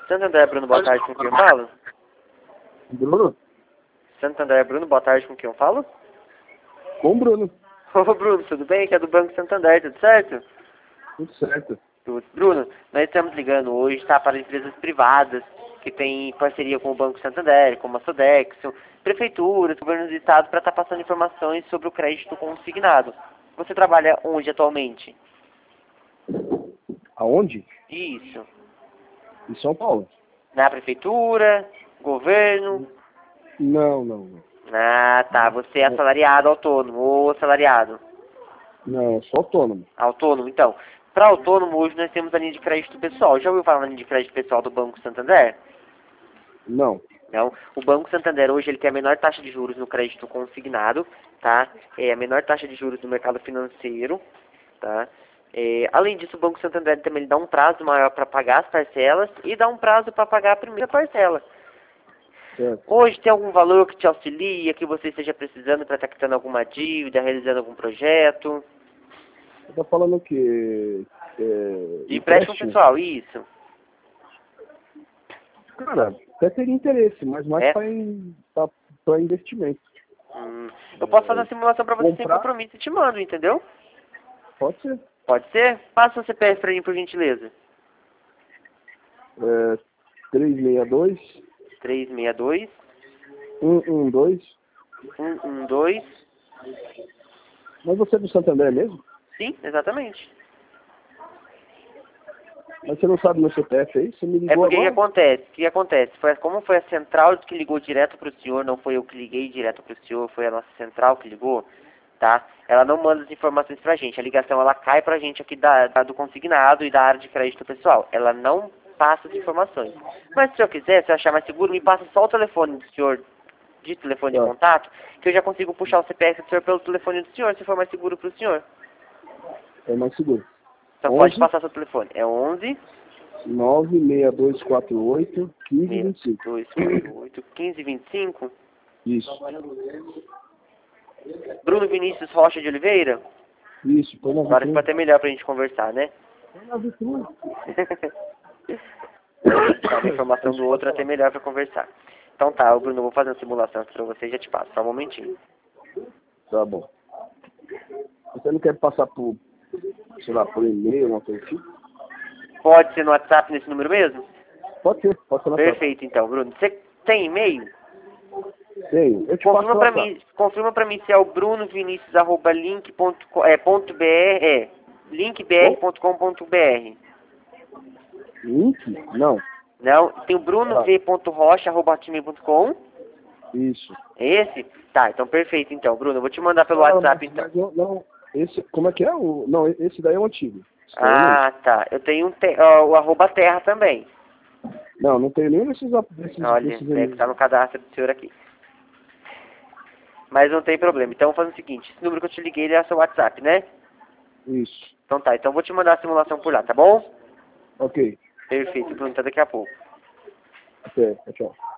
Santander, Bruno, boa tarde, com quem eu falo? Bruno? Santander, Bruno, boa tarde, com quem eu falo? Com o Bruno. Ô, Bruno, tudo bem? Aqui é do Banco Santander, tudo certo? Tudo certo. Tudo. Bruno, nós estamos ligando hoje, tá, para empresas privadas que têm parceria com o Banco Santander, como a Sodexo, prefeituras, governos do estado, para estar passando informações sobre o crédito consignado. Você trabalha onde atualmente? Aonde? Isso. Em São Paulo. Na prefeitura, governo? Não. Ah, tá. Você é assalariado, autônomo ou assalariado? Não, eu sou autônomo. Autônomo, então. Para autônomo, hoje nós temos a linha de crédito pessoal. Já ouviu falar na linha de crédito pessoal do Banco Santander? Não. Não. O Banco Santander hoje ele tem a menor taxa de juros no crédito consignado, tá? É a menor taxa de juros do mercado financeiro, tá? Além disso, o Banco Santander também dá um prazo maior para pagar as parcelas e dá um prazo para pagar a primeira parcela. Certo. Hoje tem algum valor que te auxilia, que você esteja precisando para estar quitando alguma dívida, realizando algum projeto? Você tá falando o quê? De empréstimo pessoal, isso. Cara, até teria interesse, mas mais É? para investimento. Eu posso fazer uma simulação para você sem Comprar? compromisso e te mando, entendeu? Pode ser. Pode ser? Passa o CPF para mim, por gentileza. 362 362 112. 112. Mas você é do Santander mesmo? Sim, exatamente. Mas você não sabe meu CPF aí? Você me É ligou porque o que agora? acontece? O que acontece? Como foi a central que ligou direto para o senhor, não foi eu que liguei direto para o senhor, foi a nossa central que ligou, tá? Ela não manda as informações pra gente. A ligação ela cai pra gente aqui do consignado e da área de crédito pessoal. Ela não passa as informações. Mas se o senhor quiser, se eu achar mais seguro, me passa só o telefone do senhor, de telefone de Tá. contato, que eu já consigo puxar o CPF do senhor pelo telefone do senhor, se for mais seguro pro senhor. É mais seguro. Então 11 pode passar seu telefone. É 11 96248 1525. 248 1525. Isso. Bruno Vinícius Rocha de Oliveira. Isso, põe na Agora vitrine. fica até melhor pra gente conversar, né? Põe na vitrine. Tá, uma informação do outro é até melhor pra conversar. Então tá, Bruno, eu vou fazer uma simulação aqui pra você e já te passo. Só um momentinho. Tá bom. Você não quer passar por, sei lá, por e-mail, uma coisa assim? Pode ser no WhatsApp nesse número mesmo? Pode ser na tela. Perfeito, então, Bruno. Você tem e-mail? Tenho. Eu te passo no WhatsApp. Confirma pra mim se é o brunovinicius@link.br, linkbr.com.br. Link? Não. Não, tem o brunov.rocha@hotmail.com. Isso. É esse? Tá, então perfeito então, Bruno. Eu vou te mandar pelo WhatsApp então. Mas não, esse, como é que é? Não, esse daí é o antigo. Esse daí Ah, tá. Eu tenho o @terra também. não tenho nenhum desses Olha, é que tá no cadastro do senhor aqui. Mas não tem problema. Então, faz o seguinte. Esse número que eu te liguei, ele é seu WhatsApp, né? Isso. Então tá. Então, eu vou te mandar a simulação por lá, tá bom? Ok. Perfeito, Bruno. Até daqui a pouco. Até. Tchau.